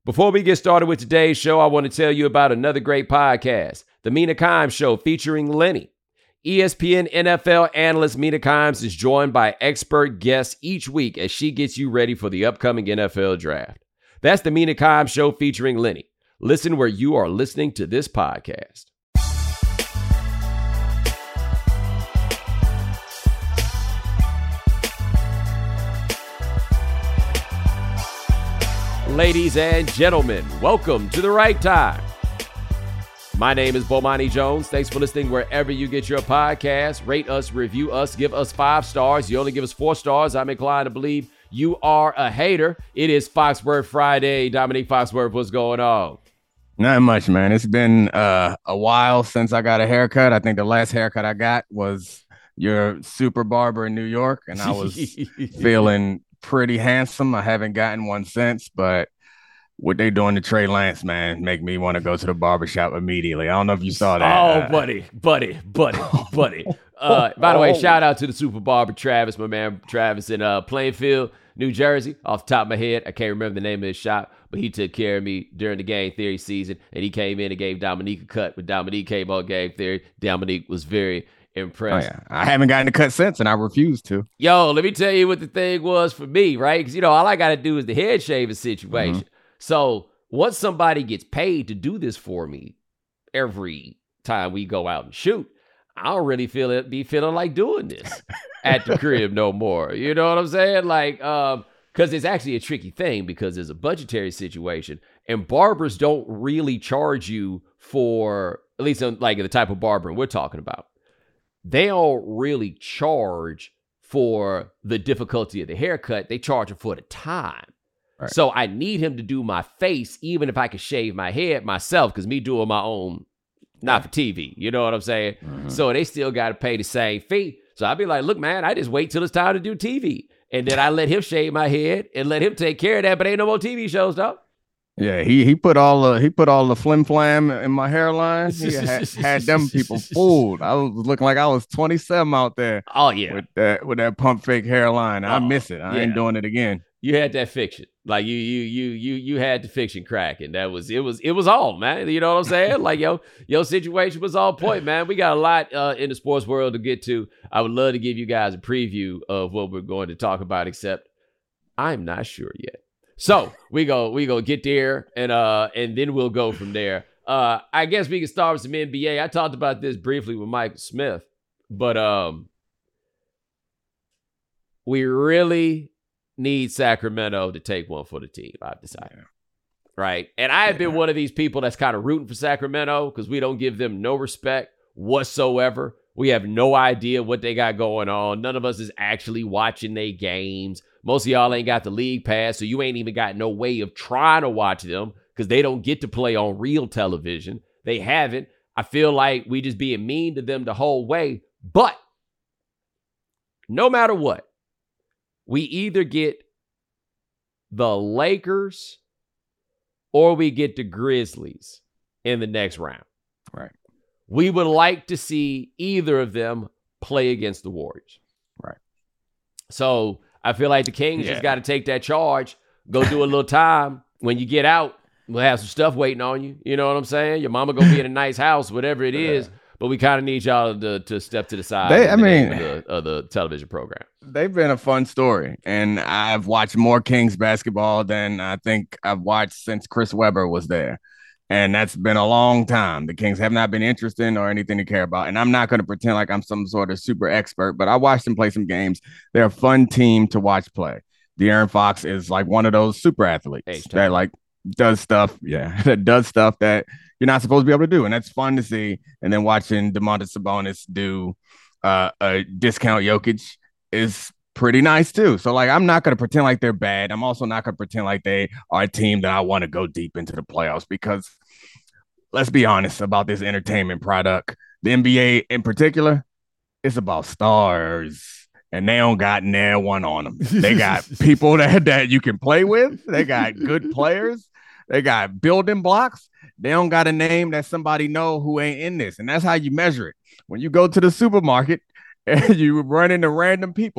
Before we get started with today's show, I want to tell you about another great podcast, The Mina Kimes Show, featuring Lenny. ESPN NFL analyst Mina Kimes is joined by expert guests each week as she gets you ready for the upcoming NFL draft. That's The Mina Kimes Show featuring Lenny. Listen where you are listening to this podcast. Ladies and gentlemen, welcome to The Right Time. My name is Bomani Jones. Thanks for listening wherever you get your podcast. Rate us, review us, give us 5 stars. You only give us 4 stars. I'm inclined to believe you are a hater. It is Foxworth Friday. Dominique Foxworth, what's going on? Not much, man. It's been a while since I got a haircut. I think the last haircut I got was your super barber in New York, and I was feeling pretty handsome. I haven't gotten one since, but what they doing to Trey Lance, man, make me want to go to the barbershop immediately. I don't know if you saw that. Oh, buddy. By the way, shout out to the super barber, Travis, my man Travis in Plainfield, New Jersey. Off the top of my head, I can't remember the name of his shop, but he took care of me during the Game Theory season, and he came in and gave Dominique a cut. When Dominique came on Game Theory, Dominique was very impressed. Oh, yeah. I haven't gotten a cut since, and I refuse to. Yo, let me tell you what the thing was for me, right? Because, all I got to do is the head shaving situation. Mm-hmm. So once somebody gets paid to do this for me every time we go out and shoot, I don't really be feeling like doing this at the crib no more. You know what I'm saying? Like, because it's actually a tricky thing because there's a budgetary situation, and barbers don't really charge you for, at least like the type of barbering we're talking about. They don't really charge for the difficulty of the haircut. They charge for the time. Right. So I need him to do my face, even if I can shave my head myself, because me doing my own, not for TV. You know what I'm saying? Mm-hmm. So they still got to pay the same fee. So I'd be like, look, man, I just wait till it's time to do TV. And then I let him shave my head and let him take care of that. But ain't no more TV shows, though. Yeah, he put all the flim flam in my hairline. He had them people fooled. I was looking like I was 27 out there. Oh yeah, with that pump fake hairline. I miss it. I ain't doing it again. You had that fiction, like you had the fiction crack, and it was all, man. You know what I'm saying? Like your situation was on point, man. We got a lot in the sports world to get to. I would love to give you guys a preview of what we're going to talk about, except I'm not sure yet. So we go get there, and then we'll go from there. I guess we can start with some NBA. I talked about this briefly with Michael Smith, but we really need Sacramento to take one for the team, I've decided. Yeah. Right? And I have been one of these people that's kind of rooting for Sacramento because we don't give them no respect whatsoever. We have no idea what they got going on. None of us is actually watching their games. Most of y'all ain't got the league pass, so you ain't even got no way of trying to watch them because they don't get to play on real television. They haven't. I feel like we just being mean to them the whole way. But no matter what, we either get the Lakers or we get the Grizzlies in the next round. Right. We would like to see either of them play against the Warriors. Right. So I feel like the Kings just got to take that charge, go do a little time. When you get out, we'll have some stuff waiting on you. You know what I'm saying? Your mama going to be in a nice house, whatever it is. But we kind of need y'all to step to the side of the television program. They've been a fun story. And I've watched more Kings basketball than I think I've watched since Chris Webber was there. And that's been a long time. The Kings have not been interested or anything to care about. And I'm not going to pretend like I'm some sort of super expert, but I watched them play some games. They're a fun team to watch play. De'Aaron Fox is like one of those super athletes that like does stuff. Yeah, that does stuff that you're not supposed to be able to do. And that's fun to see. And then watching Domantas Sabonis do a discount Jokic is pretty nice too. So like, I'm not going to pretend like they're bad. I'm also not going to pretend like they are a team that I want to go deep into the playoffs because let's be honest about this entertainment product. The NBA in particular, it's about stars and they don't got nair one on them. They got people that you can play with. They got good players. They got building blocks. They don't got a name that somebody know who ain't in this. And that's how you measure it. When you go to the supermarket and you run into random people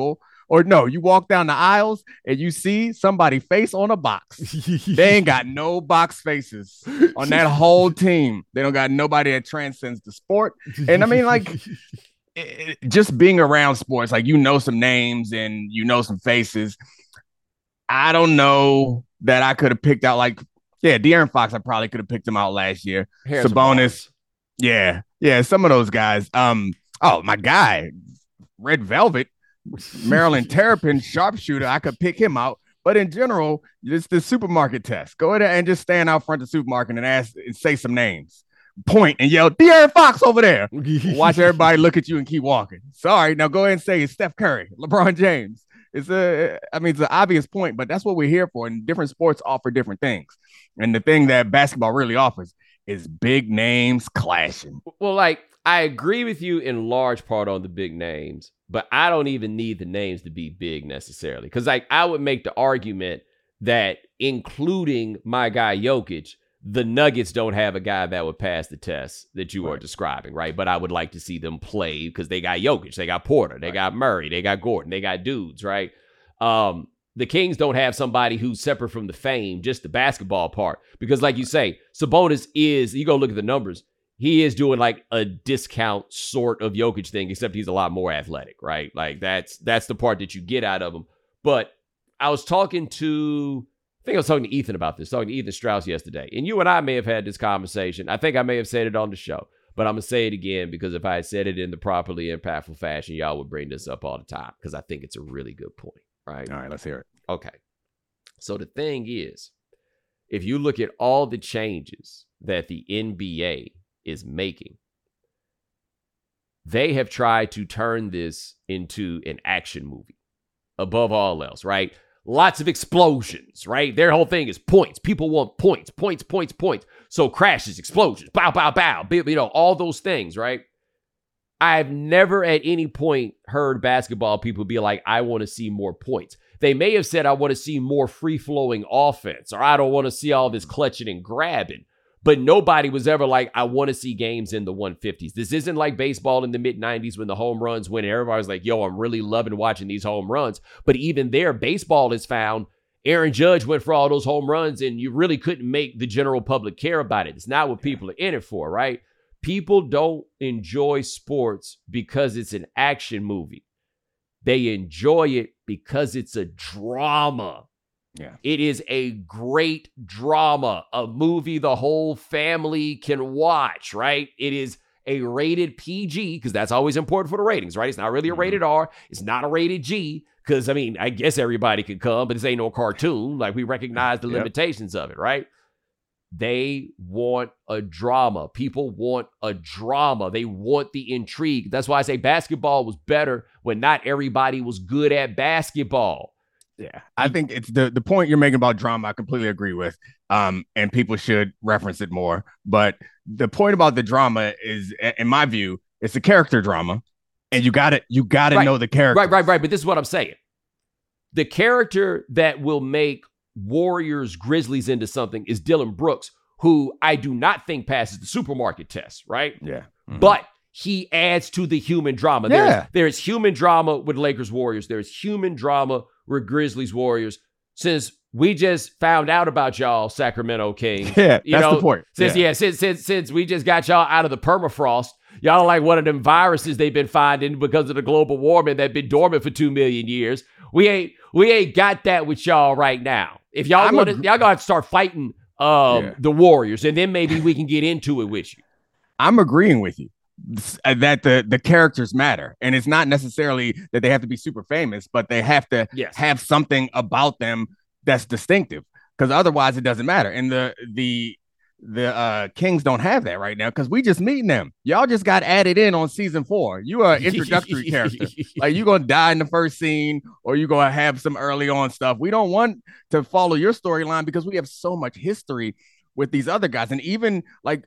Or no, you walk down the aisles and you see somebody face on a box. They ain't got no box faces on that whole team. They don't got nobody that transcends the sport. And I mean, like, just being around sports, like, you know some names and you know some faces. I don't know that I could have picked out, like, De'Aaron Fox, I probably could have picked him out last year. Sabonis. Yeah, some of those guys. Oh, my guy, Red Velvet, Maryland Terrapin sharpshooter, I could pick him out. But in general, it's the supermarket test. Go ahead and just stand out front of the supermarket and ask and say some names. Point and yell, De'Aaron Fox over there. Watch everybody look at you and keep walking. Sorry, now go ahead and say it's Steph Curry, LeBron James. It's an obvious point, but that's what we're here for. And different sports offer different things. And the thing that basketball really offers is big names clashing. Well, like, I agree with you in large part on the big names, but I don't even need the names to be big necessarily. Because, like, I would make the argument that including my guy Jokic, the Nuggets don't have a guy that would pass the test that you are describing, right? But I would like to see them play because they got Jokic, they got Porter, they got Murray, they got Gordon, they got dudes, right? The Kings don't have somebody who's separate from the fame, just the basketball part. Because like you say, Sabonis is, you go look at the numbers, he is doing like a discount sort of Jokic thing, except he's a lot more athletic, right? Like that's the part that you get out of him. But I was talking to Ethan about this, talking to Ethan Strauss yesterday. And you and I may have had this conversation. I think I may have said it on the show, but I'm going to say it again because if I had said it in the properly impactful fashion, y'all would bring this up all the time because I think it's a really good point, right? All right, let's hear it. Okay. So the thing is, if you look at all the changes that the NBA is making, they have tried to turn this into an action movie above all else, right? Lots of explosions, right? Their whole thing is points. People want points. So crashes, explosions, bow, bow, bow, you know, all those things, right? I've never at any point heard basketball people be like, I want to see more points. They may have said, I want to see more free-flowing offense, or I don't want to see all this clutching and grabbing. But nobody was ever like, I want to see games in the 150s. This isn't like baseball in the mid-90s when the home runs went. Everybody was like, yo, I'm really loving watching these home runs. But even there, baseball has found Aaron Judge went for all those home runs, and you really couldn't make the general public care about it. It's not what people are in it for, right? People don't enjoy sports because it's an action movie. They enjoy it because it's a drama. Yeah. It is a great drama, a movie the whole family can watch, right? It is a rated PG because that's always important for the ratings, right? It's not really a rated R. It's not a rated G because, I mean, I guess everybody can come, but this ain't no cartoon. Like, we recognize the limitations of it, right? They want a drama. People want a drama. They want the intrigue. That's why I say basketball was better when not everybody was good at basketball. Yeah, I think it's the point you're making about drama. I completely agree with. And people should reference it more. But the point about the drama is, in my view, it's a character drama, and you gotta know the character. Right. But this is what I'm saying. The character that will make Warriors Grizzlies into something is Dillon Brooks, who I do not think passes the supermarket test. Right? Yeah, but he adds to the human drama. Yeah. There's human drama with Lakers Warriors. There's human drama with Grizzlies Warriors. Since we just found out about y'all, Sacramento Kings. Yeah, that's the point. Since we just got y'all out of the permafrost, y'all are like one of them viruses they've been finding because of the global warming that been dormant for 2 million years. We ain't got that with y'all right now. If y'all y'all gonna have to start fighting the Warriors, and then maybe we can get into it with you. I'm agreeing with you that the characters matter, and it's not necessarily that they have to be super famous, but they have to have something about them that's distinctive, because otherwise it doesn't matter. And the Kings don't have that right now because we just meeting them. Y'all just got added in on season 4. You are an introductory character. Like, you gonna die in the first scene, or you gonna have some early on stuff. We don't want to follow your storyline because we have so much history with these other guys. And even like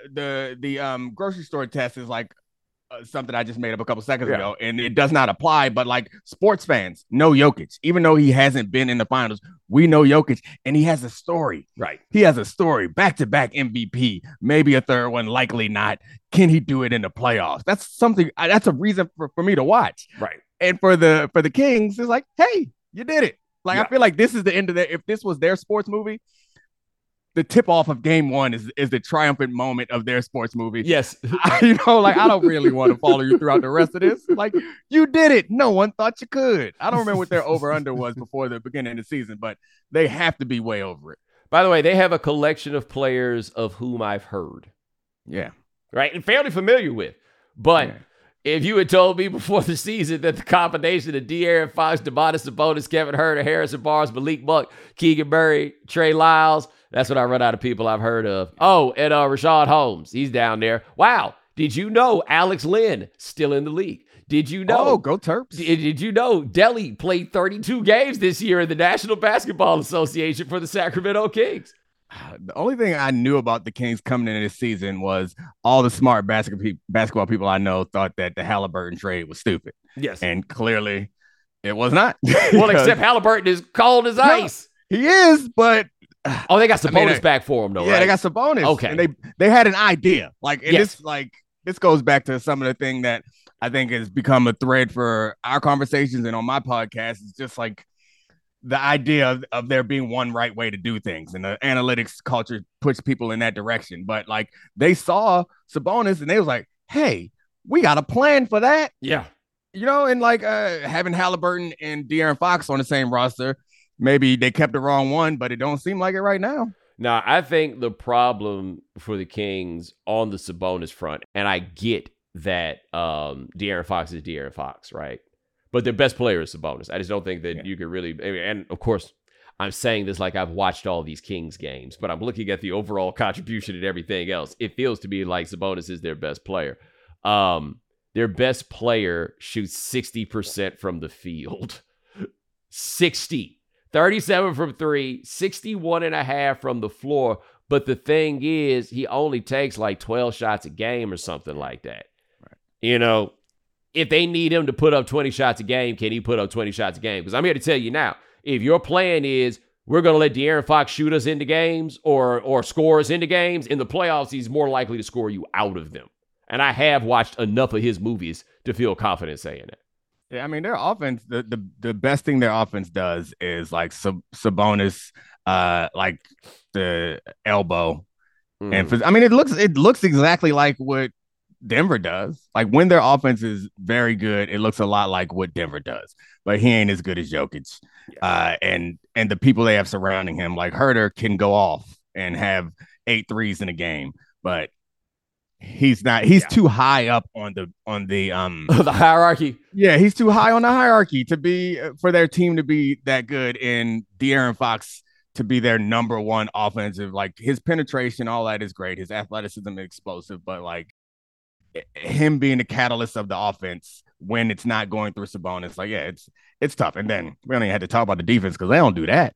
the grocery store test is like something I just made up a couple seconds ago, and it does not apply. But like, sports fans know Jokic, even though he hasn't been in the finals. We know Jokic, and he has a story. Right. He has a story. Back-to-back MVP, maybe a third one, likely not. Can he do it in the playoffs? That's something. That's a reason for me to watch. Right. And for the Kings, it's like, hey, you did it. Like, yeah. I feel like this is the end of their. If this was their sports movie, the tip off of game one is the triumphant moment of their sports movie. Yes. I don't really want to follow you throughout the rest of this. Like, you did it. No one thought you could. I don't remember what their over-under was before the beginning of the season, but they have to be way over it. By the way, they have a collection of players of whom I've heard. Yeah. Right? And fairly familiar with. But if you had told me before the season that the combination of De'Aaron Fox, Domantas Sabonis, Kevin Huerter, Harrison Barnes, Malik Monk, Keegan Murray, Trey Lyles, that's what I run out of people I've heard of. Oh, and Rashad Holmes, he's down there. Wow. Did you know Alex Lynn still in the league? Did you know? Oh, go Terps. Did you know Delly played 32 games this year in the National Basketball Association for the Sacramento Kings? The only thing I knew about the Kings coming into this season was all the smart basketball people I know thought that the Halliburton trade was stupid. Yes. And clearly it was not. Well, except Halliburton is cold as ice. He is, but oh, they got Sabonis back for him, though, yeah, right? they got Sabonis. Okay. And they had an idea. Like, and Yes. this goes back to some of the thing that I think has become a thread for our conversations and on my podcast. It's just like the idea of there being one right way to do things, and the analytics culture puts people in that direction. But like, they saw Sabonis and they was like, hey, we got a plan for that. Yeah. And like having Halliburton and De'Aaron Fox on the same roster, maybe they kept the wrong one, but it don't seem like it right now. Now, I think the problem for the Kings on the Sabonis front, and I get that De'Aaron Fox is De'Aaron Fox, right? But their best player is Sabonis. I just don't think that you could really, and of course, I'm saying this like I've watched all these Kings games, but I'm looking at the overall contribution and everything else. It feels to me like Sabonis is their best player. Their best player shoots 60% from the field. 60. 37 from three, 61.5 from the floor. But the thing is, he only takes like 12 shots a game or something like that. Right. If they need him to put up 20 shots a game, can he put up 20 shots a game? Because I'm here to tell you now, if your plan is we're going to let De'Aaron Fox shoot us into games or score us into games, in the playoffs, he's more likely to score you out of them. And I have watched enough of his movies to feel confident saying that. Yeah, I mean, their offense, the best thing their offense does is like Sabonis, like the elbow. And it looks exactly like what Denver does. Like, when their offense is very good, it looks a lot like what Denver does. But he ain't as good as Jokic. And the people they have surrounding him, like Huerter, can go off and have 8 threes in a game, but he's not. He's too high up on the the hierarchy. Yeah, he's too high on the hierarchy to be for their team to be that good, and De'Aaron Fox to be their number one offensive. Like, his penetration, all that is great. His athleticism is explosive, but like him being the catalyst of the offense when it's not going through Sabonis, like, yeah, it's tough. And then we only had to talk about the defense because they don't do that.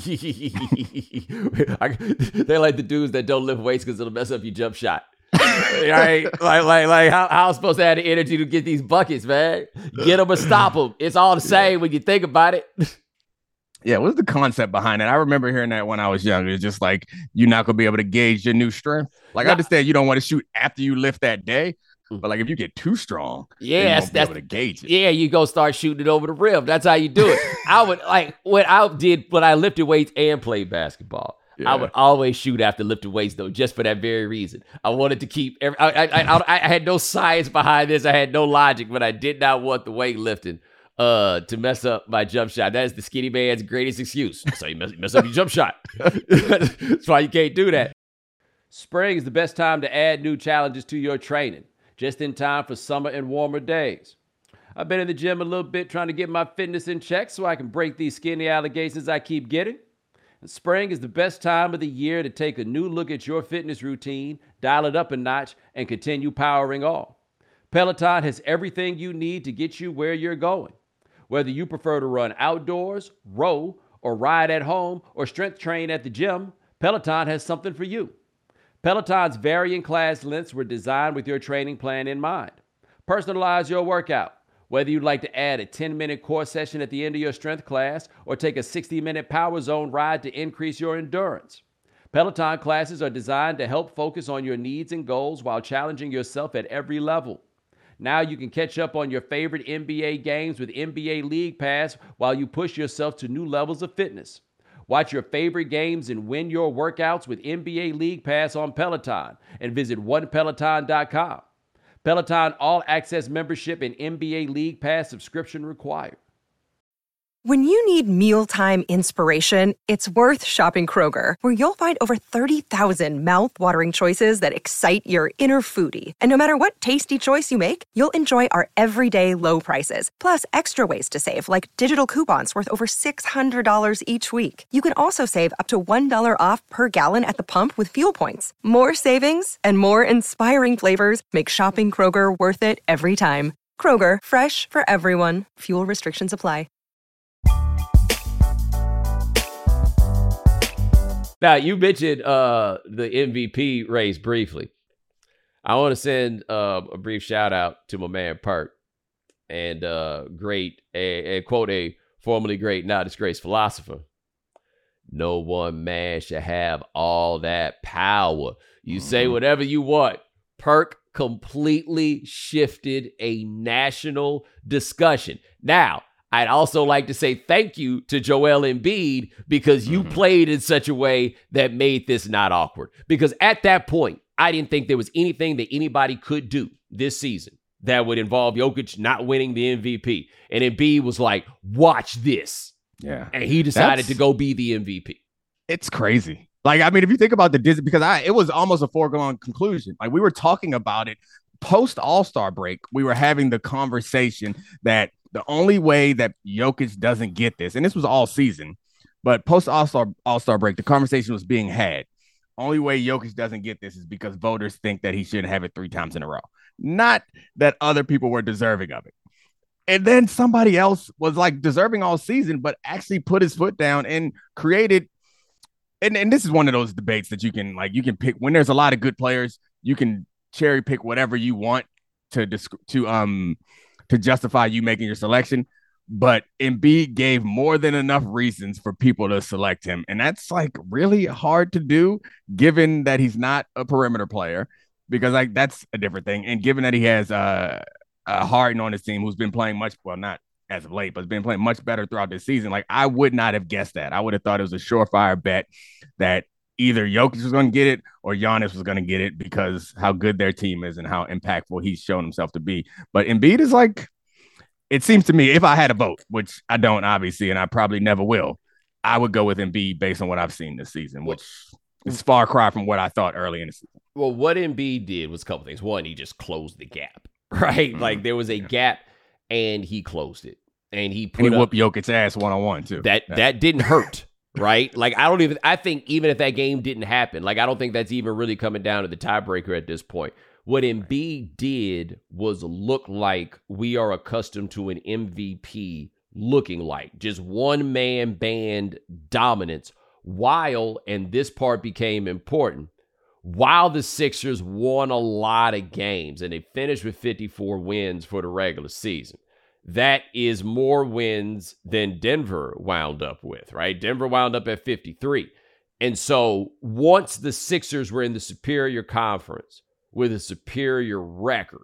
They like the dudes that don't lift weights because it'll mess up your jump shot. Right? Like how I'm supposed to have the energy to get these buckets, man? Get them or stop them. It's all the same when you think about it. Yeah, what's the concept behind it? I remember hearing that when I was young. It's just like, you're not going to be able to gauge your new strength. Like, I understand you don't want to shoot after you lift that day, but like, if you get too strong, yeah, that's able to gauge it. Yeah, you go start shooting it over the rim. That's how you do it. I would like when I lifted weights and played basketball. Yeah. I would always shoot after lifting weights, though, just for that very reason. I wanted to keep. I had no science behind this. I had no logic, but I did not want the weightlifting to mess up my jump shot. That is the skinny man's greatest excuse. So you mess up your jump shot. That's why you can't do that. Spring is the best time to add new challenges to your training, just in time for summer and warmer days. I've been in the gym a little bit trying to get my fitness in check so I can break these skinny allegations I keep getting. And spring is the best time of the year to take a new look at your fitness routine, dial it up a notch, and continue powering on. Peloton has everything you need to get you where you're going. Whether you prefer to run outdoors, row, or ride at home, or strength train at the gym, Peloton has something for you. Peloton's varying class lengths were designed with your training plan in mind. Personalize your workout. Whether you'd like to add a 10-minute core session at the end of your strength class or take a 60-minute power zone ride to increase your endurance. Peloton classes are designed to help focus on your needs and goals while challenging yourself at every level. Now you can catch up on your favorite NBA games with NBA League Pass while you push yourself to new levels of fitness. Watch your favorite games and win your workouts with NBA League Pass on Peloton and visit onepeloton.com. Peloton All-Access membership and NBA League Pass subscription required. When you need mealtime inspiration, it's worth shopping Kroger, where you'll find over 30,000 mouth-watering choices that excite your inner foodie. And no matter what tasty choice you make, you'll enjoy our everyday low prices, plus extra ways to save, like digital coupons worth over $600 each week. You can also save up to $1 off per gallon at the pump with fuel points. More savings and more inspiring flavors make shopping Kroger worth it every time. Kroger, fresh for everyone. Fuel restrictions apply. Now, you mentioned the MVP race briefly. I want to send a brief shout out to my man Perk and quote a formerly great, now disgraced philosopher. No one man should have all that power. You say whatever you want. Perk completely shifted a national discussion. Now, I'd also like to say thank you to Joel Embiid because you played in such a way that made this not awkward. Because at that point, I didn't think there was anything that anybody could do this season that would involve Jokic not winning the MVP. And Embiid was like, watch this. Yeah. And he decided to go be the MVP. It's crazy. Like, I mean, if you think about the Disney, because it was almost a foregone conclusion. Like, we were talking about it post All-Star break. We were having the conversation that the only way that Jokic doesn't get this, and this was all season, but post All-Star break, the conversation was being had. Only way Jokic doesn't get this is because voters think that he shouldn't have it 3 times in a row. Not that other people were deserving of it. And then somebody else was like deserving all season, but actually put his foot down and created. And this is one of those debates that you can pick when there's a lot of good players, you can cherry pick whatever you want to justify you making your selection. But Embiid gave more than enough reasons for people to select him. And that's like really hard to do given that he's not a perimeter player, because like that's a different thing. And given that he has Harden on his team who's been playing not as of late, but has been playing much better throughout this season. Like, I would not have guessed that. I would have thought it was a surefire bet that either Jokic was going to get it or Giannis was going to get it because how good their team is and how impactful he's shown himself to be. But Embiid is like, it seems to me, if I had a vote, which I don't obviously, and I probably never will, I would go with Embiid based on what I've seen this season, which is far cry from what I thought early in the season. Well, what Embiid did was a couple things. One, he just closed the gap, right? Like there was a gap and he closed it. And he whooped Jokic's ass one-on-one too. That didn't hurt, right? Like I think even if that game didn't happen, like I don't think that's even really coming down to the tiebreaker at this point. What Embiid did was look like we are accustomed to an MVP looking like. Just one-man band dominance while, and this part became important, while the Sixers won a lot of games and they finished with 54 wins for the regular season. That is more wins than Denver wound up with, right? Denver wound up at 53. And so once the Sixers were in the superior conference with a superior record,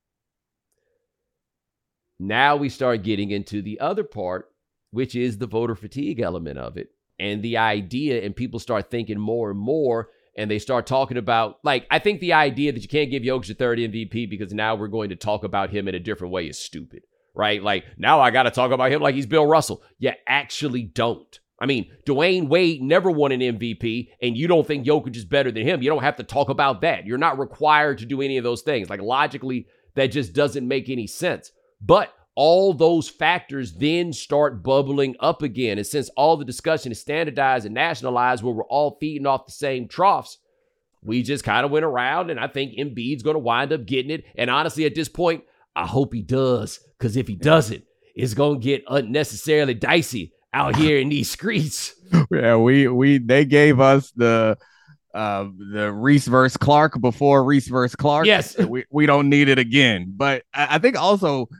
now we start getting into the other part, which is the voter fatigue element of it. And the idea, and people start thinking more and more, and they start talking about, like, I think the idea that you can't give Jokic a third MVP because now we're going to talk about him in a different way is stupid. Right? Like, now I got to talk about him like he's Bill Russell. You actually don't. I mean, Dwayne Wade never won an MVP, and you don't think Jokic is better than him. You don't have to talk about that. You're not required to do any of those things. Like, logically, that just doesn't make any sense. But all those factors then start bubbling up again. And since all the discussion is standardized and nationalized where we're all feeding off the same troughs, we just kind of went around, and I think Embiid's going to wind up getting it. And honestly, at this point, I hope he does, because if he doesn't, it's going to get unnecessarily dicey out here in these streets. Yeah, they gave us the Reese versus Clark before Reese versus Clark. Yes. We don't need it again. But I think also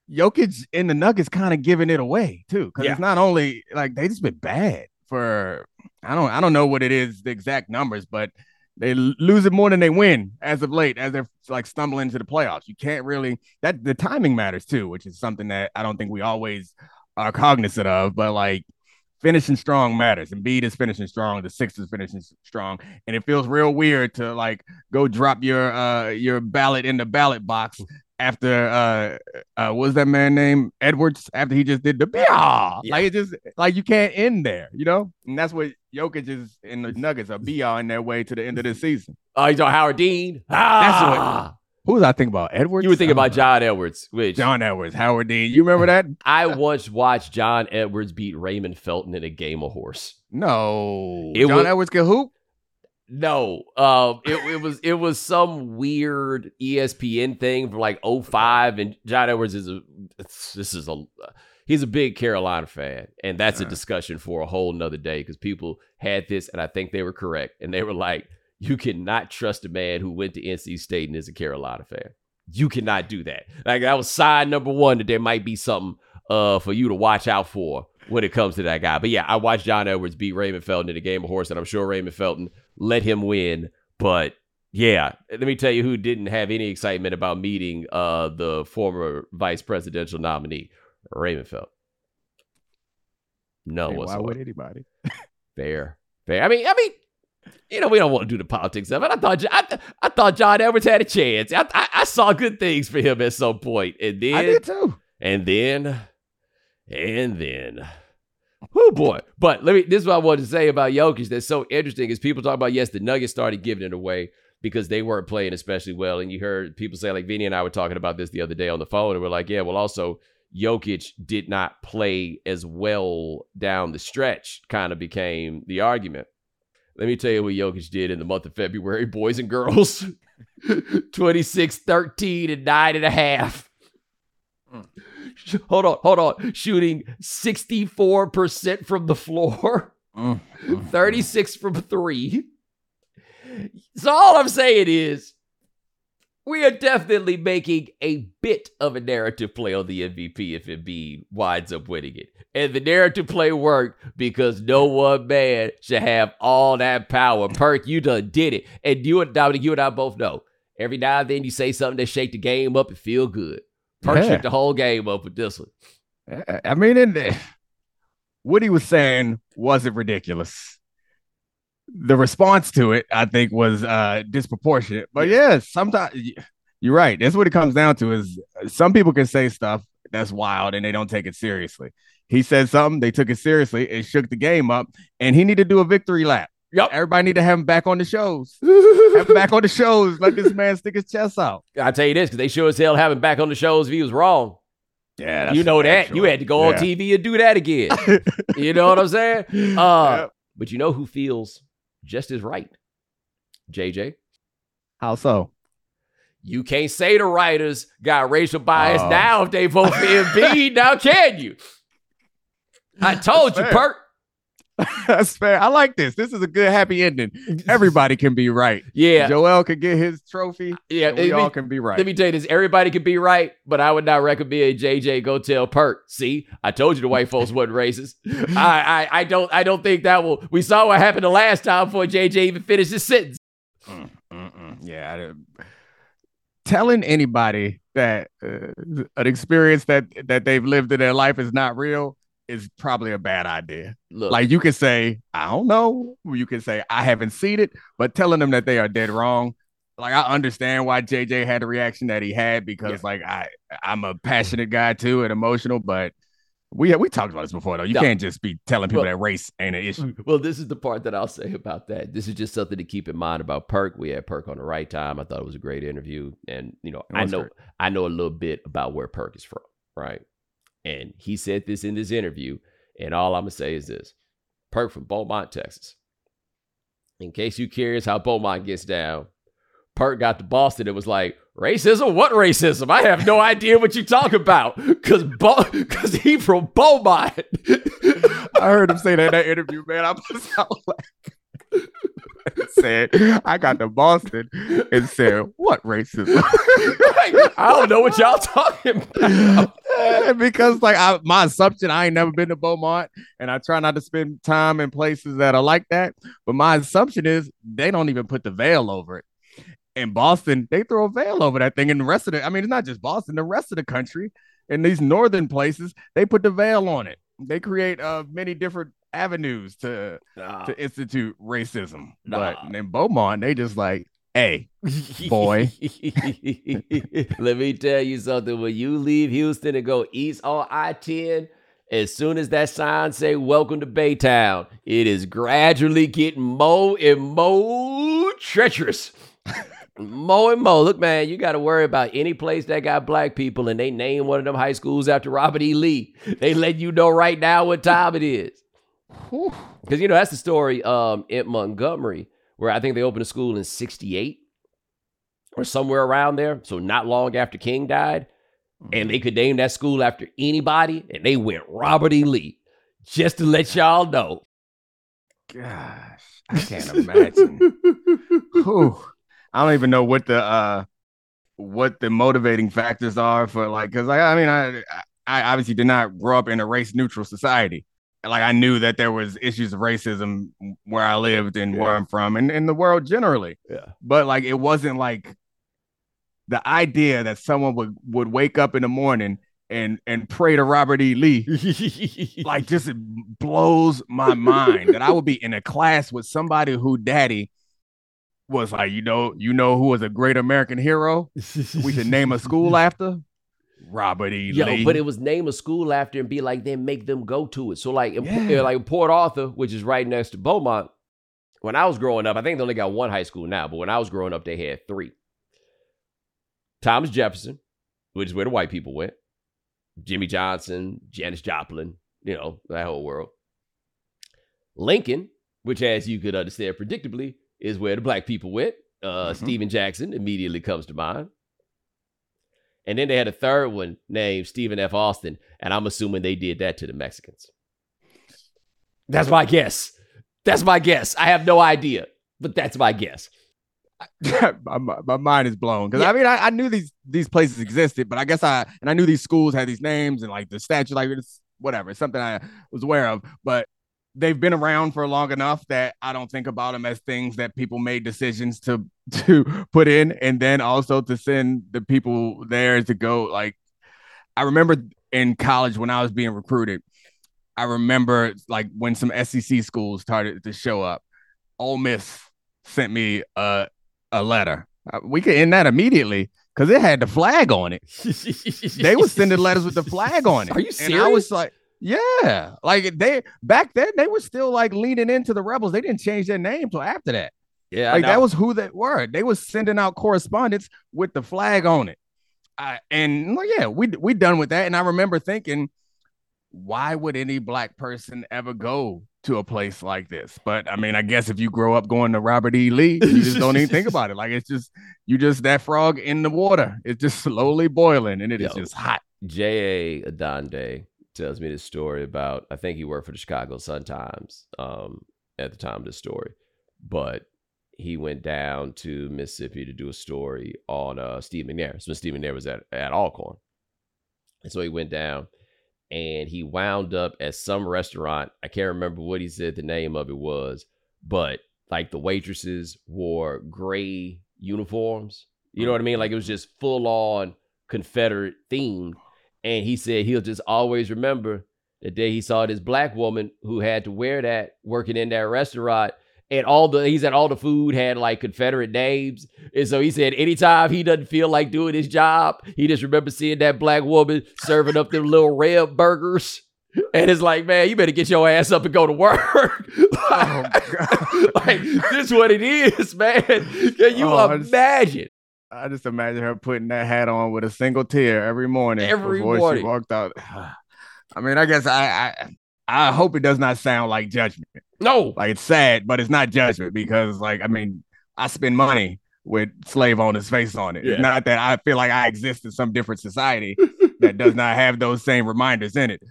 Jokic and the Nuggets kind of giving it away too, because Yeah. it's not only like they just been bad for I don't know what it is, the exact numbers, but they lose it more than they win as of late, as they're like stumbling into the playoffs. You can't really that the timing matters too, which is something that I don't think we always are cognizant of, but like finishing strong matters. Embiid is finishing strong, the Sixers finishing strong, and it feels real weird to like go drop your ballot in the ballot box after what was that man named Edwards, after he just did the like it just like you can't end there, you know? And that's what Jokic is in the Nuggets are in their way to the end of the season. Oh, you talking Howard Dean? That's what who was I thinking about? Edwards? You were thinking about John Edwards, which John Edwards, Howard Dean. You remember that? I once watched John Edwards beat Raymond Felton in a game of horse. No. John Edwards can hoop? No, it was some weird ESPN thing from like 2005, and John Edwards he's a big Carolina fan, and that's a discussion for a whole nother day because people had this, and I think they were correct, and they were like, you cannot trust a man who went to NC State and is a Carolina fan. You cannot do that. Like that was sign number one that there might be something for you to watch out for when it comes to that guy. But yeah, I watched John Edwards beat Raymond Felton in a game of horse, and I'm sure Raymond Felton let him win. But yeah, let me tell you who didn't have any excitement about meeting the former vice presidential nominee, Raymond Felton. No, why would anybody? Fair. I mean, you know, we don't want to do the politics of it. I thought John Edwards had a chance. I saw good things for him at some point, and then I did too. And then, oh boy! But this is what I wanted to say about Jokic. That's so interesting is people talk about yes, the Nuggets started giving it away because they weren't playing especially well, and you heard people say like Vinny and I were talking about this the other day on the phone, and we're like, yeah, well, also Jokic did not play as well down the stretch. Kind of became the argument. Let me tell you what Jokic did in the month of February, boys and girls. 26, 13, and 9.5. Hold on. Shooting 64% from the floor. 36 from 3. So all I'm saying is we are definitely making a bit of a narrative play on the MVP if Embiid winds up winning it. And the narrative play worked because no one man should have all that power. Perk, you done did it. And you and Dominic, you and I both know, every now and then you say something that shake the game up and feel good. Perk shook the whole game up with this one. I mean, what he was saying wasn't ridiculous. The response to it, I think, was disproportionate. But yeah, sometimes you're right. That's what it comes down to is some people can say stuff that's wild and they don't take it seriously. He said something, they took it seriously, it shook the game up, and he needed to do a victory lap. Yep. Everybody need to have him back on the shows. Have him back on the shows. Let this man stick his chest out. I'll tell you this, because they sure as hell have him back on the shows if he was wrong. Yeah, you know that. Sure. You had to go on TV and do that again. You know what I'm saying? But you know who feels just as right? JJ. How so? You can't say the writers got racial bias now if they vote for Embiid. Now can you? I told you, Perk. That's fair. I like this. This is a good happy ending. Everybody can be right. Yeah. Joel can get his trophy. Yeah. We all can be right. Let me tell you this. Everybody can be right, but I would not recommend JJ go tell Perk. See, I told you the white folks wasn't racist. I don't think that will. We saw what happened the last time before JJ even finished his sentence. Yeah. Telling anybody that an experience that they've lived in their life is not real is probably a bad idea. Look, like you can say, I don't know. You can say, I haven't seen it, but telling them that they are dead wrong. Like, I understand why JJ had the reaction that he had because like I'm a passionate guy too and emotional, but we talked about this before though. You can't just be telling people that race ain't an issue. Well, this is the part that I'll say about that. This is just something to keep in mind about Perk. We had Perk on the right time. I thought it was a great interview. And, you know, I know a little bit about where Perk is from, right? And he said this in this interview, and all I'm going to say is this. Perk from Beaumont, Texas. In case you're curious how Beaumont gets down, Perk got to Boston and was like, racism? What racism? I have no idea what you talk about, because he from Beaumont. I heard him say that in that interview, man. I was out like... said, I got to Boston and said, what racism? I don't know what y'all talking about. Because like my assumption, I ain't never been to Beaumont, and I try not to spend time in places that are like that. But my assumption is they don't even put the veil over it. In Boston, they throw a veil over that thing. And the rest of it's not just Boston, the rest of the country, in these northern places, they put the veil on it. They create many different avenues to institute racism. But in Beaumont, they just like, hey, boy. Let me tell you something. When you leave Houston and go east on I-10, as soon as that sign say welcome to Baytown, it is gradually getting more and more treacherous. More and more. Look, man, you got to worry about any place that got black people and they name one of them high schools after Robert E. Lee. They let you know right now what time it is. Because, that's the story in Montgomery, where I think they opened a school in 68 or somewhere around there. So not long after King died. And they could name that school after anybody. And they went Robert E. Lee. Just to let y'all know. Gosh, I can't imagine. I don't even know what the motivating factors are for because I obviously did not grow up in a race neutral society. Like I knew that there was issues of racism where I lived and where I'm from and in the world generally. Yeah. But like it wasn't like the idea that someone would wake up in the morning and pray to Robert E. Lee like just it blows my mind that I would be in a class with somebody who daddy was like, you know who was a great American hero we should name a school after? Robert E. Lee. But it was name a school after and be like, then make them go to it. So like in Port Arthur, which is right next to Beaumont, when I was growing up, I think they only got one high school now, but when I was growing up, they had 3. Thomas Jefferson, which is where the white people went. Jimmy Johnson, Janis Joplin, that whole world. Lincoln, which as you could understand predictably, is where the black people went. Stephen Jackson immediately comes to mind. And then they had a third one named Stephen F. Austin, and I'm assuming they did that to the Mexicans. That's my guess. I have no idea, but that's my guess. my mind is blown because I knew these places existed, but I guess I knew these schools had these names and like the statue, like it's whatever. It's something I was aware of, but they've been around for long enough that I don't think about them as things that people made decisions to put in and then also to send the people there to go. Like I remember in college when I was being recruited, I remember like when some SEC schools started to show up, Ole Miss sent me a letter. We could end that immediately because it had the flag on it. They were sending letters with the flag on it. Are you serious? And I was like, yeah, like back then they were still like leaning into the rebels. They didn't change their name till after that. Yeah, like that was who they were. They was sending out correspondence with the flag on it. We done with that. And I remember thinking, why would any black person ever go to a place like this? But I guess if you grow up going to Robert E. Lee, you just don't even think about it. Like you just that frog in the water. It's just slowly boiling and it is just hot. J.A. Adande tells me this story about, I think he worked for the Chicago Sun-Times at the time of the story, but he went down to Mississippi to do a story on Steve McNair. So Steve McNair was at Alcorn. And so he went down and he wound up at some restaurant. I can't remember what he said the name of it was, but like the waitresses wore gray uniforms. You know what I mean? Like it was just full on Confederate themed. And he said he'll just always remember the day he saw this black woman who had to wear that working in that restaurant. And all the food had like Confederate names. And so he said anytime he doesn't feel like doing his job, he just remembers seeing that black woman serving up them little red burgers. And it's like, man, you better get your ass up and go to work. Like, this is what it is, man. Can you imagine? I just imagine her putting that hat on with a single tear every morning before she walked out. I guess I hope it does not sound like judgment. No. Like it's sad, but it's not judgment because I spend money with slave owner's face on it. Yeah. It's not that I feel like I exist in some different society that does not have those same reminders in it.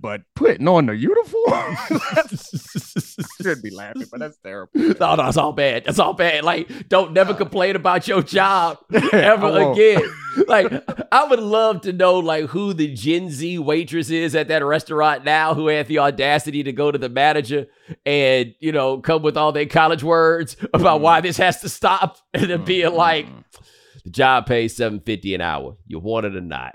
But putting on the uniform, should be laughing, but that's terrible. No, that's all bad. That's all bad. Like, don't never complain about your job ever again. Like, I would love to know, like, who the Gen Z waitress is at that restaurant now who had the audacity to go to the manager and, you know, come with all their college words about why this has to stop, and then being like, the job pays $7.50 an hour. You want it or not.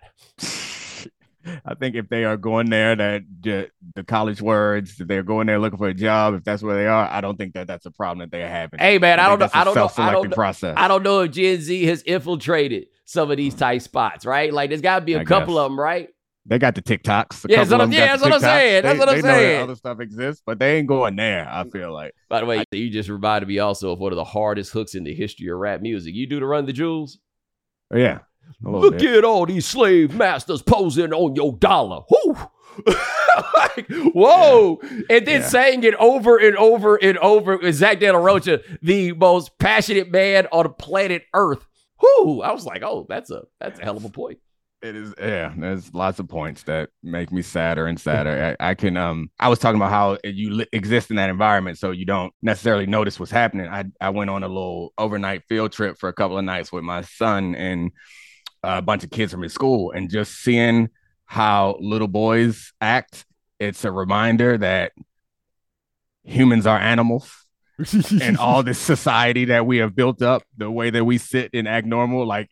I think if they are going there, that the college words, they're going there looking for a job. If that's where they are, I don't think that's a problem that they're having. Hey man, I don't know. I don't know if Gen Z has infiltrated some of these tight spots, right? Like there's got to be a couple of them, right? They got the TikToks. That's what I'm saying. That's what I'm saying. Know that other stuff exists, but they ain't going there. I feel like. By the way, you just reminded me also of one of the hardest hooks in the history of rap music. You do the Run the Jewels? Yeah. Look at all these slave masters posing on your dollar. Whoo! Like, whoa! And then saying it over and over and over with Zach De La Rocha, the most passionate man on the planet Earth. Whoo! I was like, oh, that's a hell of a point. It is, yeah. There's lots of points that make me sadder and sadder. I was talking about how you exist in that environment, so you don't necessarily notice what's happening. I went on a little overnight field trip for a couple of nights with my son and a bunch of kids from his school, and just seeing how little boys act, it's a reminder that humans are animals. And all this society that we have built up, the way that we sit and act normal, like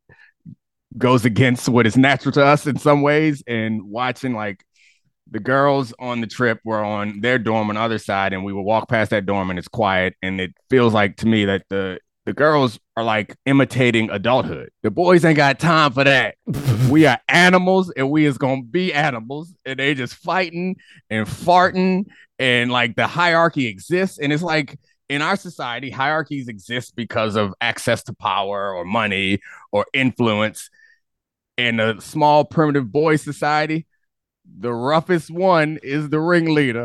goes against what is natural to us in some ways. And watching like the girls on the trip were on their dorm on the other side, and we would walk past that dorm and it's quiet, and it feels like to me that the girls are like imitating adulthood. The boys ain't got time for that. We are animals, and we is gonna be animals, and they just fighting and farting, and like the hierarchy exists. And it's like in our society, hierarchies exist because of access to power or money or influence. In a small primitive boy society, the roughest one is the ringleader.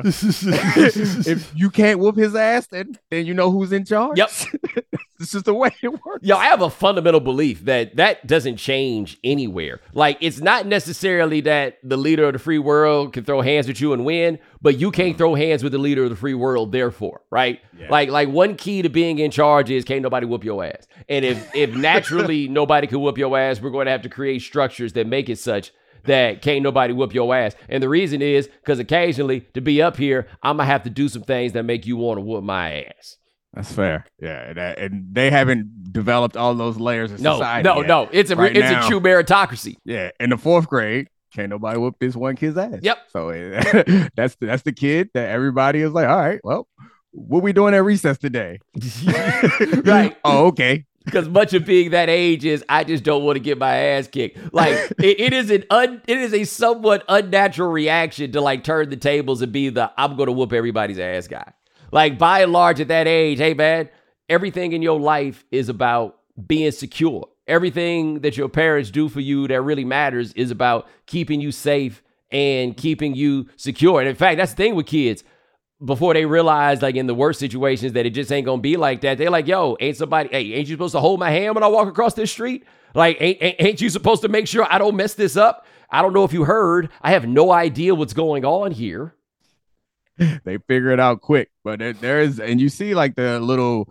If you can't whoop his ass, then you know who's in charge. Yep. It's just the way it works. Yo, I have a fundamental belief that doesn't change anywhere. Like, it's not necessarily that the leader of the free world can throw hands with you and win, but you can't throw hands with the leader of the free world, therefore, right? Yeah. Like one key to being in charge is can't nobody whoop your ass. And if naturally nobody can whoop your ass, we're going to have to create structures that make it such that can't nobody whoop your ass. And the reason is because occasionally to be up here, I'm going to have to do some things that make you want to whoop my ass. That's fair. Yeah. And they haven't developed all those layers of society. No. It's a true meritocracy. Yeah. In the 4th grade, can't nobody whoop this one kid's ass. Yep. So that's the kid that everybody is like, all right, well, what we doing at recess today? Right. Oh, okay. Because much of being that age is I just don't want to get my ass kicked. Like it is a somewhat unnatural reaction to like turn the tables and be the I'm going to whoop everybody's ass guy. Like by and large at that age, hey man, everything in your life is about being secure. Everything that your parents do for you that really matters is about keeping you safe and keeping you secure. And in fact, that's the thing with kids. Before they realize, like in the worst situations, that it just ain't gonna be like that, they're like, yo, ain't you supposed to hold my hand when I walk across this street? Like, ain't you supposed to make sure I don't mess this up? I don't know if you heard. I have no idea what's going on here. They figure it out quick, but there is, and you see like the little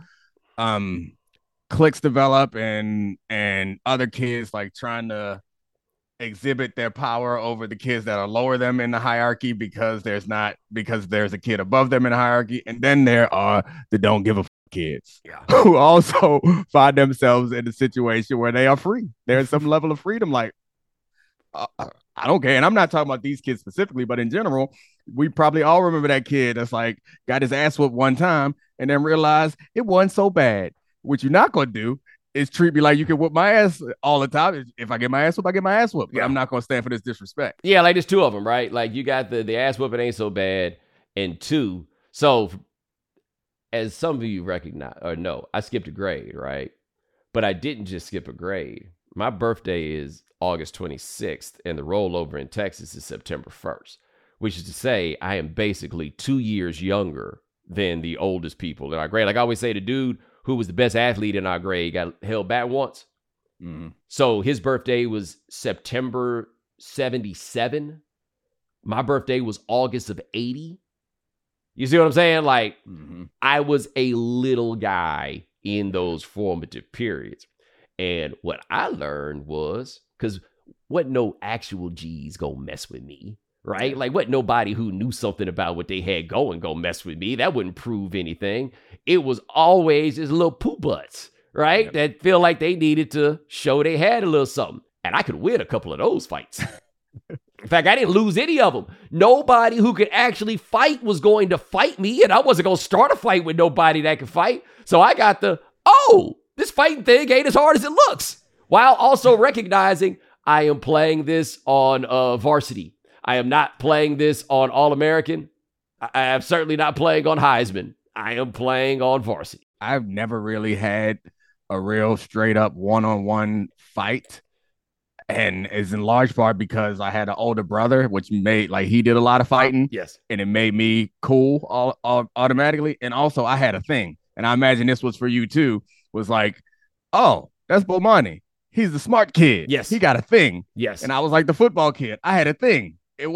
cliques develop and other kids like trying to exhibit their power over the kids that are lower them in the hierarchy because there's a kid above them in the hierarchy. And then there are the don't give a kids who also find themselves in a situation where they are free. There's some level of freedom. Like, I don't care. And I'm not talking about these kids specifically, but in general, we probably all remember that kid that's like got his ass whooped one time and then realized it wasn't so bad. What you're not going to do is treat me like you can whoop my ass all the time. If I get my ass whooped, I get my ass whooped. But I'm not going to stand for this disrespect. Yeah, like there's two of them, right? Like you got the ass whooping ain't so bad. And two, so as some of you recognize or know, I skipped a grade, right? But I didn't just skip a grade. My birthday is August 26th, and the rollover in Texas is September 1st, which is to say I am basically 2 years younger than the oldest people in our grade. Like I always say, the dude who was the best athlete in our grade got held back once. Mm-hmm. So his birthday was September 77. My birthday was August of 80. You see what I'm saying? Like, I was a little guy in those formative periods. And what I learned was, because wasn't no actual G's gonna mess with me, right? Like, wasn't nobody who knew something about what they had going gonna mess with me. That wouldn't prove anything. It was always just little poo butts, right? Yep. That feel like they needed to show they had a little something. And I could win a couple of those fights. In fact, I didn't lose any of them. Nobody who could actually fight was going to fight me, and I wasn't going to start a fight with nobody that could fight. So I got this fighting thing ain't as hard as it looks, while also recognizing I am playing this on varsity. I am not playing this on All-American. I am certainly not playing on Heisman. I am playing on varsity. I've never really had a real straight up one-on-one fight. And it's in large part because I had an older brother, which made he did a lot of fighting. Yes. And it made me cool automatically. And also I had a thing. And I imagine this was for you too, was like, oh, that's Bomani. He's the smart kid. Yes. He got a thing. Yes. And I was like the football kid. I had a thing.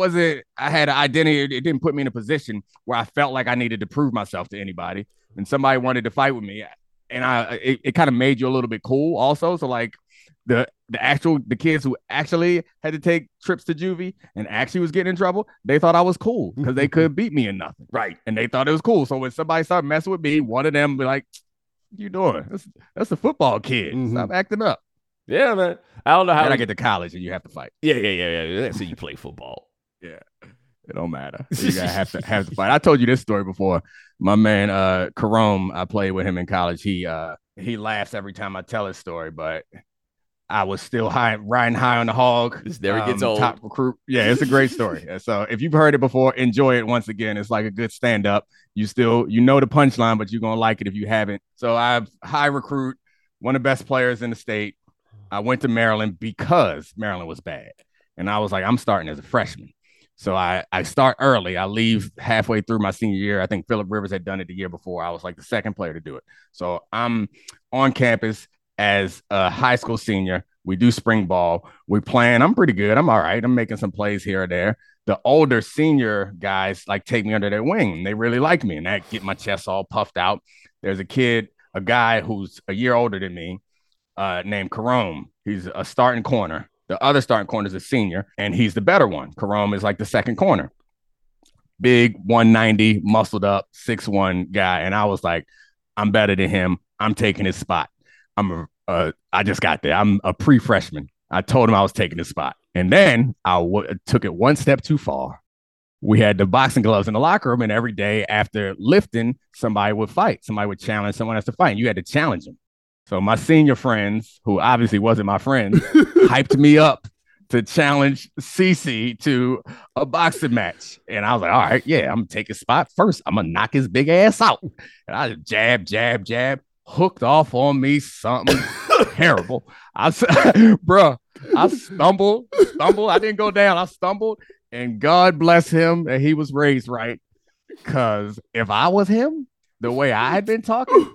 I had an identity. It didn't put me in a position where I felt like I needed to prove myself to anybody. And somebody wanted to fight with me. And it kind of made you a little bit cool also. So like the kids who actually had to take trips to juvie and actually was getting in trouble, they thought I was cool because they couldn't beat me in nothing. Right. And they thought it was cool. So when somebody started messing with me, one of them be like, what you doing? That's a football kid. Stop acting up. Yeah, man. I don't know how. Then I get to college and you have to fight. Yeah. So you play football. Yeah. It don't matter. You gotta have to fight. I told you this story before. My man, Karome, I played with him in college. He laughs every time I tell his story, but I was still riding high on the hog. This never gets old. Top recruit. Yeah, it's a great story. So if you've heard it before, enjoy it once again. It's like a good stand-up. You know the punchline, but you're gonna like it if you haven't. So I've high recruit, one of the best players in the state. I went to Maryland because Maryland was bad. And I was like, I'm starting as a freshman. So I start early. I leave halfway through my senior year. I think Phillip Rivers had done it the year before. I was like the second player to do it. So I'm on campus as a high school senior. We do spring ball. We playing. I'm pretty good. I'm all right. I'm making some plays here or there. The older senior guys take me under their wing. And they really like me. And that get my chest all puffed out. There's a guy who's a year older than me named Karome. He's a starting corner. The other starting corner is a senior, and he's the better one. Karome is like the second corner. Big 190, muscled up, 6'1" guy. And I was like, I'm better than him. I'm taking his spot. I just got there. I'm a pre-freshman. I told him I was taking his spot. And then I took it one step too far. We had the boxing gloves in the locker room, and every day after lifting, somebody would fight. Somebody would challenge someone else to fight. And you had to challenge them. So my senior friends, who obviously wasn't my friends, hyped me up to challenge CC to a boxing match. And I was like, all right, yeah, I'm going to take his spot first. I'm going to knock his big ass out. And I jab, hooked off on me something terrible. I stumbled. I didn't go down. I stumbled. And God bless him that he was raised right. Because if I was him, the way I had been talking,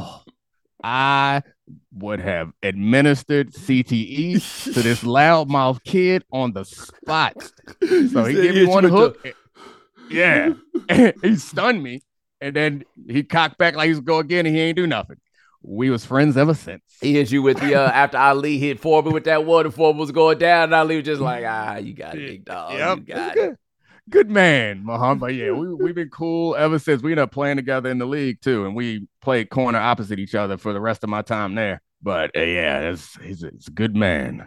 I would have administered CTE to this loudmouth kid on the spot. So he gave me one hook. Yeah. He stunned me. And then he cocked back like he was going again, and he ain't do nothing. We was friends ever since. He hit you with the, after Ali hit Foreman with that one, and Foreman was going down, and Ali was just like, you got it, big dog. Yep. You got it. Good man, Muhammad. But yeah, we've been cool ever since. We ended up playing together in the league too, and we played corner opposite each other for the rest of my time there. But yeah, he's a good man.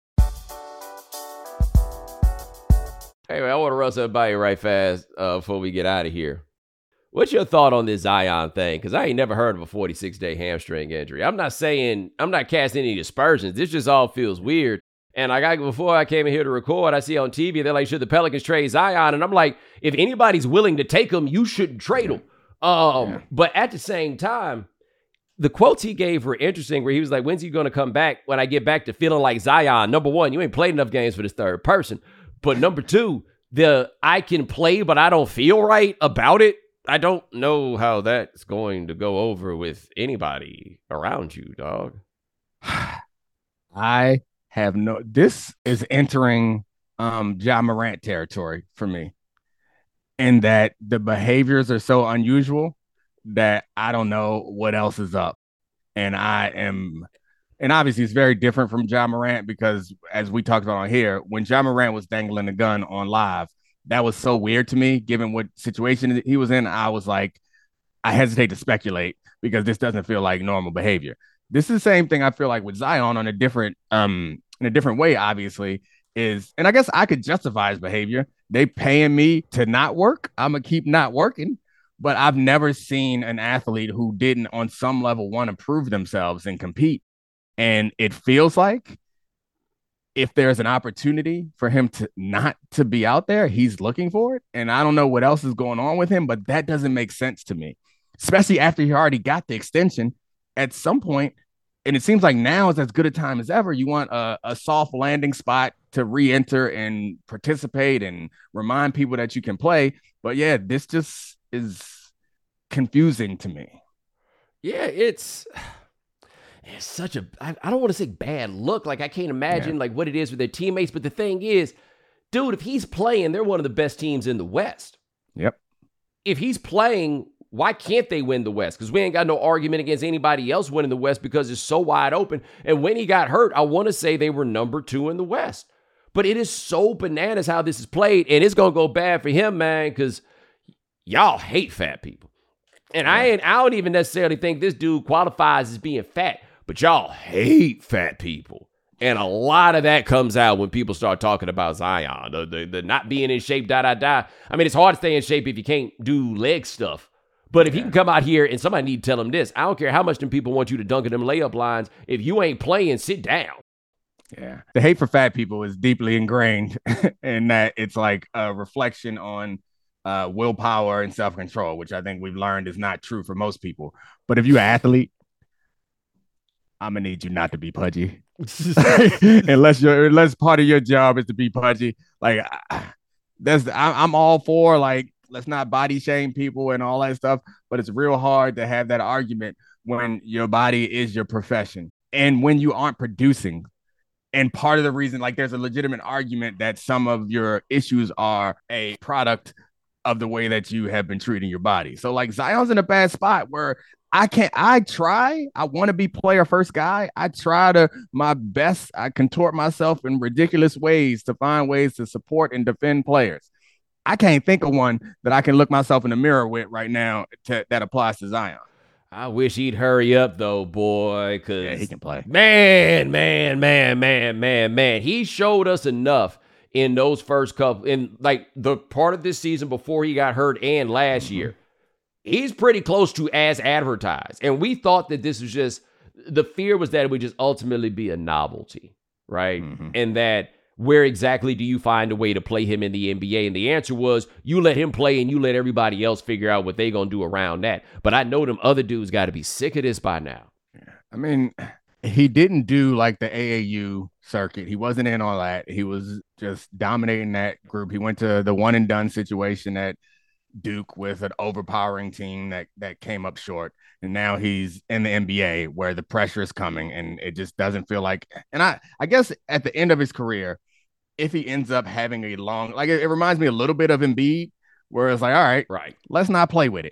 Hey, man, I want to run something by you right fast before we get out of here. What's your thought on this Zion thing? Because I ain't never heard of a 46-day hamstring injury. I'm not casting any aspersions. This just all feels weird. And before I came in here to record, I see on TV, they're like, should the Pelicans trade Zion? And I'm like, if anybody's willing to take him, you shouldn't trade him. But at the same time, the quotes he gave were interesting, where he was like, when's he going to come back? When I get back to feeling like Zion? Number one, you ain't played enough games for this third person. But number two, I can play, but I don't feel right about it. I don't know how that's going to go over with anybody around you, dog. This is entering Ja Morant territory for me, in that the behaviors are so unusual that I don't know what else is up. And and obviously it's very different from Ja Morant because, as we talked about on here, when Ja Morant was dangling the gun on live, that was so weird to me, given what situation he was in. I was like, I hesitate to speculate because this doesn't feel like normal behavior. This is the same thing I feel like with Zion on a different in a different way, obviously, is, and I guess I could justify his behavior. They paying me to not work. I'm gonna keep not working. But I've never seen an athlete who didn't on some level want to prove themselves and compete. And it feels like if there's an opportunity for him to not to be out there, he's looking for it. And I don't know what else is going on with him, but that doesn't make sense to me, especially after he already got the extension at some point. And it seems like now is as good a time as ever. You want a soft landing spot to re-enter and participate and remind people that you can play. But yeah, this just is confusing to me. Yeah, it's such a, I don't want to say bad look. Like, I can't imagine like what it is with their teammates. But the thing is, dude, if he's playing, they're one of the best teams in the West. Yep. If he's playing, why can't they win the West? Because we ain't got no argument against anybody else winning the West because it's so wide open. And when he got hurt, I want to say they were number 2 in the West. But it is so bananas how this is played. And it's going to go bad for him, man, because y'all hate fat people. And I don't even necessarily think this dude qualifies as being fat, but y'all hate fat people. And a lot of that comes out when people start talking about Zion, the not being in shape, I mean, it's hard to stay in shape if you can't do leg stuff. But if he can come out here and somebody need to tell him this, I don't care how much them people want you to dunk at them layup lines. If you ain't playing, sit down. Yeah. The hate for fat people is deeply ingrained in that it's like a reflection on willpower and self-control, which I think we've learned is not true for most people. But if you're an athlete, I'm gonna need you not to be pudgy. unless part of your job is to be pudgy. Like, I'm all for, like, let's not body shame people and all that stuff, but it's real hard to have that argument when your body is your profession and when you aren't producing. And part of the reason, like, there's a legitimate argument that some of your issues are a product of the way that you have been treating your body. So, like, Zion's in a bad spot where I want to be player first guy. I try to my best. I contort myself in ridiculous ways to find ways to support and defend players. I can't think of one that I can look myself in the mirror with right now that applies to Zion. I wish he'd hurry up, though, boy, because he can play. Man. He showed us enough in those first couple, in like the part of this season before he got hurt and last year. He's pretty close to as advertised. And we thought that this was just, the fear was that it would just ultimately be a novelty, right? And that where exactly do you find a way to play him in the NBA? And the answer was, you let him play and you let everybody else figure out what they going to do around that. But I know them other dudes got to be sick of this by now. I mean, he didn't do like the AAU circuit. He wasn't in all that. He was just dominating that group. He went to the one and done situation at Duke with an overpowering team that came up short. And now he's in the NBA where the pressure is coming and it just doesn't feel like, and I guess at the end of his career, if he ends up having a long, like, it reminds me a little bit of Embiid, where it's like, all right, let's not play with it.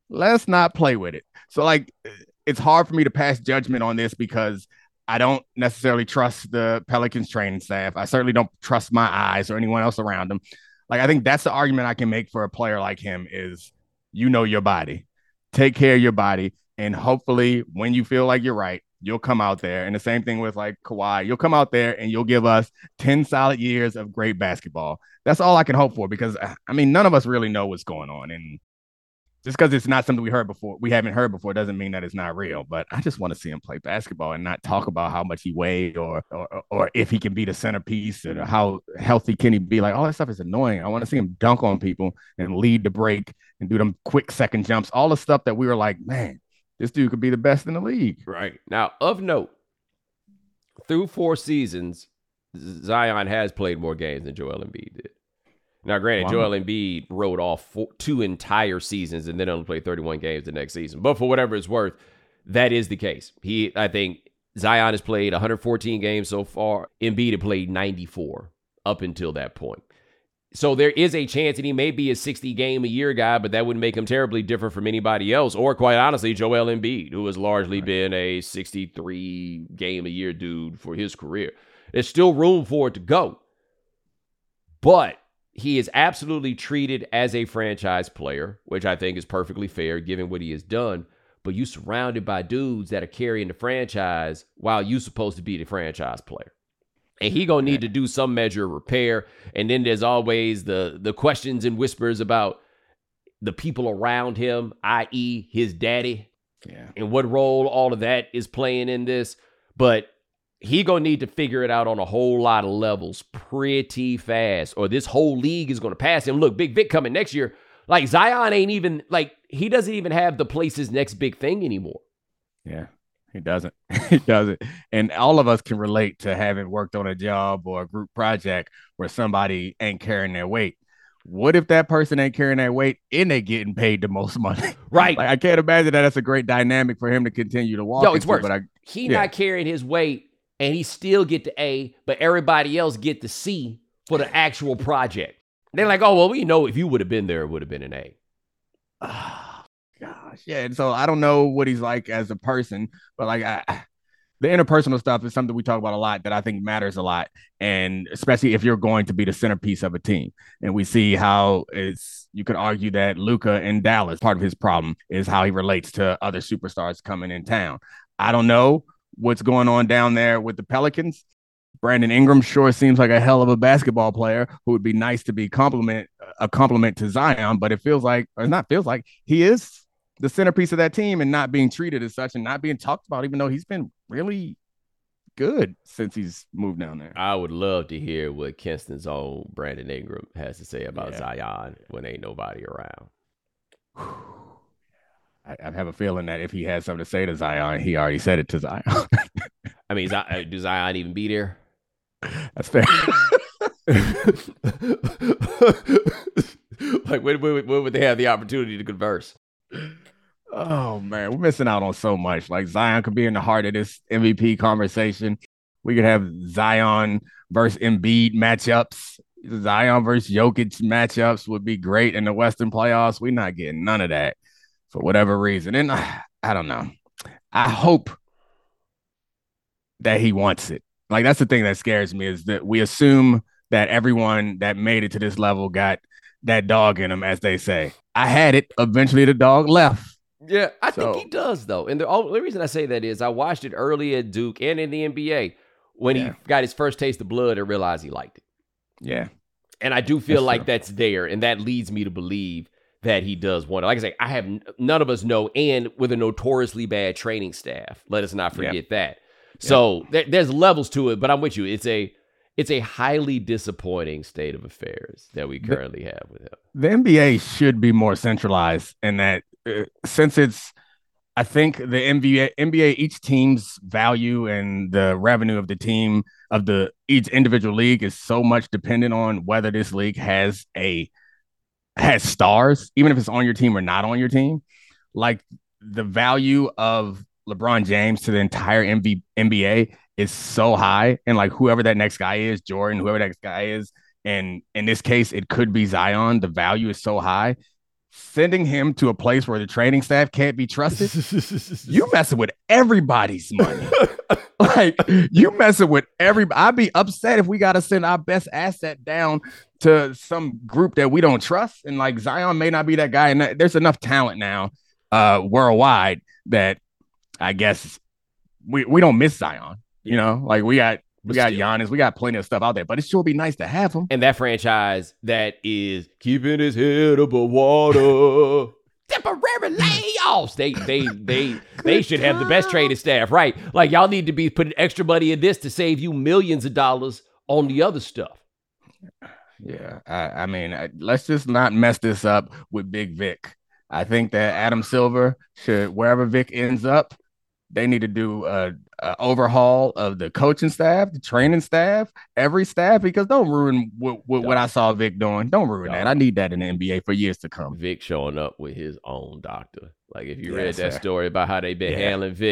So, like, it's hard for me to pass judgment on this because I don't necessarily trust the Pelicans training staff. I certainly don't trust my eyes or anyone else around them. Like, I think that's the argument I can make for a player like him is, you know, your body, take care of your body. And hopefully when you feel like you're right, you'll come out there. And the same thing with like Kawhi, you'll come out there and you'll give us 10 solid years of great basketball. That's all I can hope for, because I mean, none of us really know what's going on. And just because it's not something we haven't heard before, doesn't mean that it's not real. But I just want to see him play basketball and not talk about how much he weighed or if he can be the centerpiece or how healthy can he be. Like, all that stuff is annoying. I want to see him dunk on people and lead the break and do them quick second jumps. All the stuff that we were like, man, this dude could be the best in the league. Right. Now, of note, through 4 seasons, Zion has played more games than Joel Embiid did. Now, granted, Joel Embiid rode off 2 entire seasons and then only played 31 games the next season. But for whatever it's worth, that is the case. I think Zion has played 114 games so far. Embiid had played 94. up until that point. So there is a chance that he may be a 60-game-a-year guy, but that wouldn't make him terribly different from anybody else. Or, quite honestly, Joel Embiid, who has largely been a 63-game-a-year dude for his career. There's still room for it to go. But he is absolutely treated as a franchise player, which I think is perfectly fair given what he has done. But you surrounded by dudes that are carrying the franchise while you supposed to be the franchise player. And he gonna need to do some measure of repair. And then there's always the questions and whispers about the people around him, i.e. his daddy, and what role all of that is playing in this. But he gonna need to figure it out on a whole lot of levels pretty fast, or this whole league is gonna pass him. Look, Big Vic coming next year. Like, Zion ain't even, like, he doesn't even have the place his next big thing anymore. Yeah. He doesn't. He doesn't. And all of us can relate to having worked on a job or a group project where somebody ain't carrying their weight. What if that person ain't carrying their weight and they getting paid the most money? Right. Like, I can't imagine that that's a great dynamic for him to continue to walk. No, it's worse. But He not carrying his weight and he still get the A, but everybody else get the C for the actual project. They're like, oh, well, we know if you would have been there, it would have been an A. Gosh, yeah. And so I don't know what he's like as a person, but like the interpersonal stuff is something we talk about a lot that I think matters a lot. And especially if you're going to be the centerpiece of a team. And we see how you could argue that Luka in Dallas, part of his problem is how he relates to other superstars coming in town. I don't know what's going on down there with the Pelicans. Brandon Ingram sure seems like a hell of a basketball player who would be nice to be a compliment to Zion, but he is the centerpiece of that team and not being treated as such and not being talked about, even though he's been really good since he's moved down there. I would love to hear what Kinston's own Brandon Ingram has to say about Zion when ain't nobody around. I have a feeling that if he had something to say to Zion, he already said it to Zion. I mean, does Zion even be there? That's fair. Like, when would they have the opportunity to converse? Oh, man, we're missing out on so much. Like, Zion could be in the heart of this MVP conversation. We could have Zion versus Embiid matchups. Zion versus Jokic matchups would be great in the Western playoffs. We're not getting none of that for whatever reason. And I don't know. I hope that he wants it. Like, that's the thing that scares me, is that we assume that everyone that made it to this level got that dog in them, as they say. I had it. Eventually, the dog left. Yeah, I think he does, though. And the only reason I say that is I watched it early at Duke and in the NBA when he got his first taste of blood and realized he liked it. Yeah. And I do feel like that's there, and that leads me to believe that he does want it. Like I say, none of us know, and with a notoriously bad training staff. Let us not forget that. So there's levels to it, but I'm with you. It's a highly disappointing state of affairs that we currently have with him. The NBA should be more centralized in that, since I think the NBA, each team's value and the revenue of the team of each individual league is so much dependent on whether this league has stars, even if it's on your team or not on your team. Like, the value of LeBron James to the entire NBA is so high. And like, whoever that next guy is, Jordan, whoever that next guy is, and in this case, it could be Zion. The value is so high. Sending him to a place where the training staff can't be trusted, you messing with everybody's money. Like, you messing with everybody. I'd be upset if we got to send our best asset down to some group that we don't trust. And like, Zion may not be that guy. And there's enough talent now worldwide that I guess we don't miss Zion. You know, like we got Giannis, we got plenty of stuff out there, but it sure be nice to have him. And that franchise that is keeping his head above water. Temporary layoffs. They should have the best training staff, right? Like, y'all need to be putting extra money in this to save you millions of dollars on the other stuff. Yeah, I mean, let's just not mess this up with Big Vic. I think that Adam Silver should, wherever Vic ends up, they need to do a overhaul of the coaching staff, the training staff, every staff, because don't ruin what I saw Vic doing. Don't ruin that. I need that in the NBA for years to come. Vic showing up with his own doctor. Like, if you read that story about how they've been handling Vic,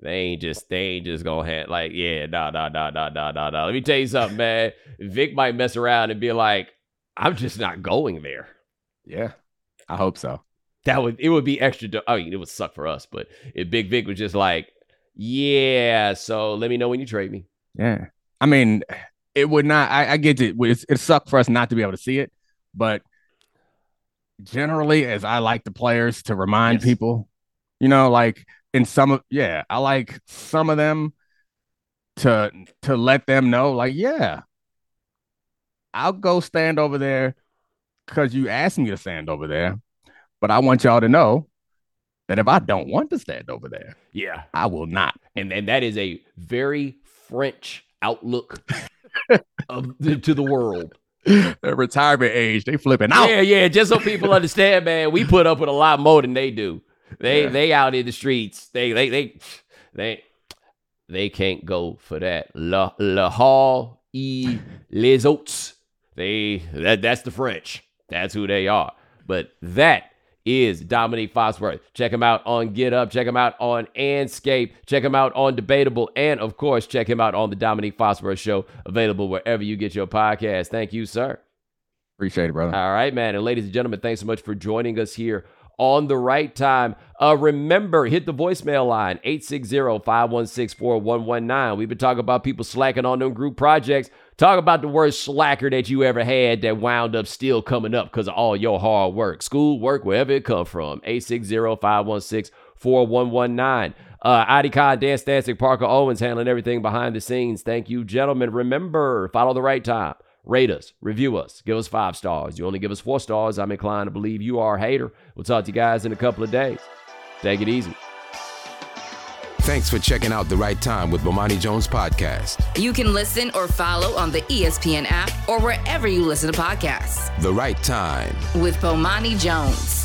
They ain't just gonna have like, yeah, nah. Let me tell you something, man. Vic might mess around and be like, I'm just not going there. Yeah, I hope so. It would be extra. I mean, it would suck for us, but if Big Vic was just like, yeah, so let me know when you trade me. Yeah, I mean, it would not. I get it. It sucked for us not to be able to see it, but generally, as I like the players to remind people, like in I like some of them to let them know, like, yeah, I'll go stand over there because you asked me to stand over there, but I want y'all to know that if I don't want to stand over there, yeah, I will not. And that is a very French outlook to the world. Their retirement age, they flipping out. Yeah. Just so people understand, man, we put up with a lot more than they do. They out in the streets. They can't go for that. Le Hall et les autres. That's the French. That's who they are. But that is Dominique Foxworth. Check him out on Get Up. Check him out on Anscape. Check him out on Debatable. And, of course, check him out on the Dominique Foxworth Show, available wherever you get your podcast. Thank you, sir. Appreciate it, brother. All right, man. And ladies and gentlemen, thanks so much for joining us here on The Right Time. Remember, hit the voicemail line, 860-516-4119. We've been talking about people slacking on them group projects. Talk about the worst slacker that you ever had that wound up still coming up because of all your hard work. School, work, wherever it come from. 860-516-4119. Adi Khan, Dan Stancic, Parker Owens handling everything behind the scenes. Thank you, gentlemen. Remember, follow The Right Time. Rate us, review us, give us 5 stars. You only give us 4 stars, I'm inclined to believe you are a hater. We'll talk to you guys in a couple of days. Take it easy. Thanks for checking out The Right Time with Bomani Jones podcast. You can listen or follow on the ESPN app or wherever you listen to podcasts. The Right Time with Bomani Jones.